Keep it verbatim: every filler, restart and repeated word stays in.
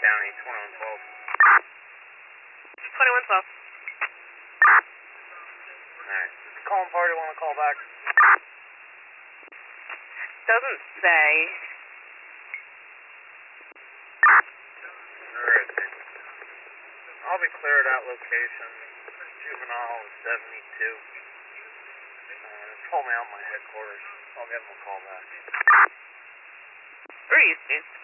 County, twenty-one twelve. twenty-one twelve. Alright. Calling party, want to call back? Doesn't say. Where is it? I'll be clear at that location. Juvenile seventy-two. Uh, told me out my headquarters. I'll give them a call back. Where are you, Steve?